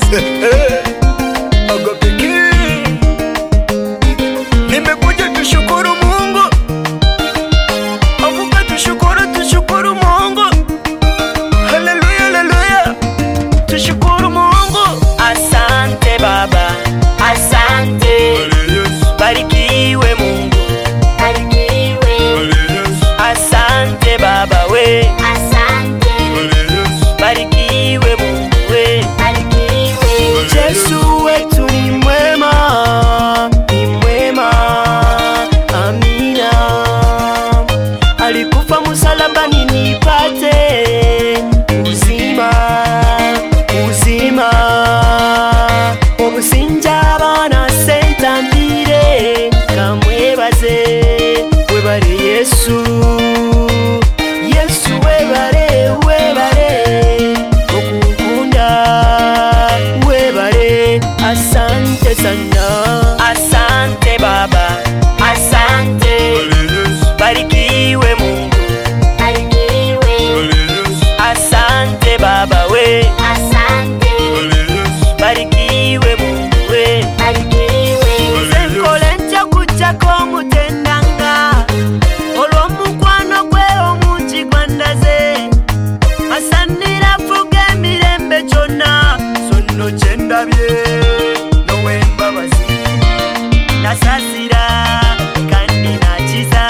Nimekuja tushukuru Mungu. Avuka tushukuru Mungu. Haleluya, haleluya. Tushukuru Mungu. Asante Baba, asante. Barikiwe Mungu, barikiwe. Asante Baba we, asante. Barikiwe Mungu we, barikiwe. Yesu wetu ni mwema, ni mwema. Amina. Alikufa msalabani nipate uzima, uzima. Obusinja bana sentambire kamwebaze, webare Yesu, Yesu webare, webare okukunda, webare. Asante sana, asante Baba, asante. Barikiwe Mungu, barikiwe. Asante Baba we, asante. Barikiwe Mungu we, barikiwe. Senkolenja kuchako mutendanga, olwomukwano gwe omungi gwandaze. Asanira fuge mirembe kyonna, sonno kyendabye nowembabazi. Nasasira kandi nakiza,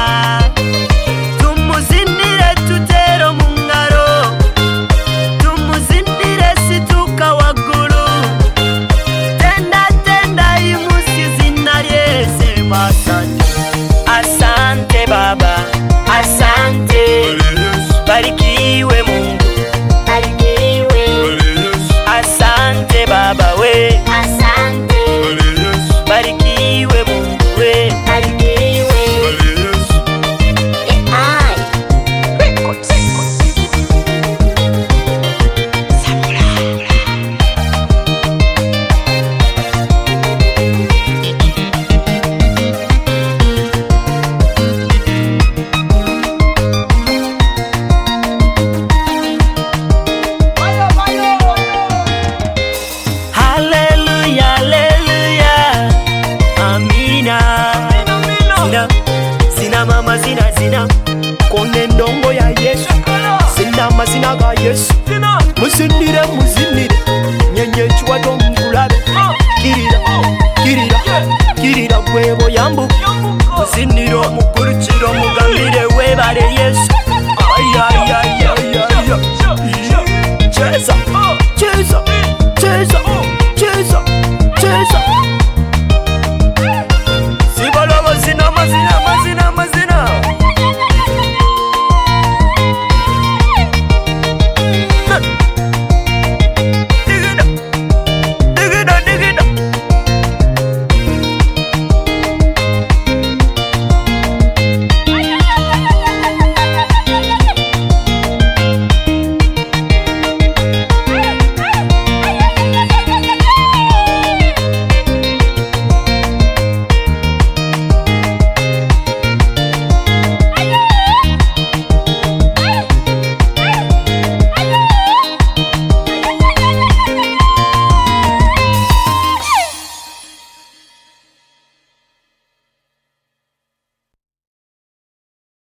tumuzindire tutero mu ngalo, tumuzindire situka waggulu. Tenda tenda imusi zina lye, sema asante. Asante Baba, asante. Barikiwe Mungu, barikiwe. Asante Baba we, asante. Barikiwe Mungu we, barikiwe. Hallelujah, hallelujah. Amina. Sina mama, sina konde ndongo ya Yesu. Sina mazina ga Yesu. Muzinire, muzinire nyenye chwato mkulabe. Kirira gwebo yambu. Muziniro mukurikiro mugambire webare Yesu. Ay ay ay ay ay.